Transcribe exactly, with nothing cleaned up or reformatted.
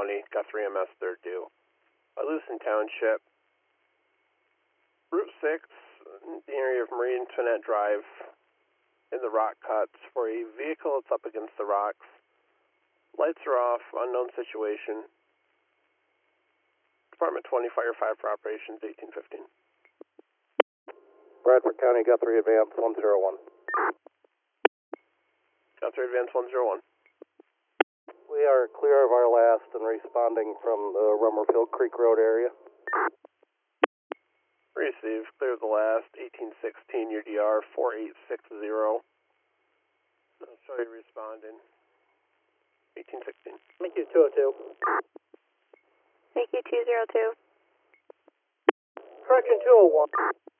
County, Guthrie M S third due. Lucin Township, Route six, the area of Marine Antoinette Drive, in the rock cuts for a vehicle that's up against the rocks. Lights are off, unknown situation. Department twenty, Fire five for operations, eighteen fifteen. Bradford County, Guthrie Advance one zero one. Guthrie Advance one zero one. We are clear of our last and responding from the Rummerfield Creek Road area. Receive, clear of the last, eighteen sixteen, your D R, four eight six zero. I'll show you responding. eighteen sixteen. Thank you, two oh two. Thank you, two zero two. Correction, two oh one.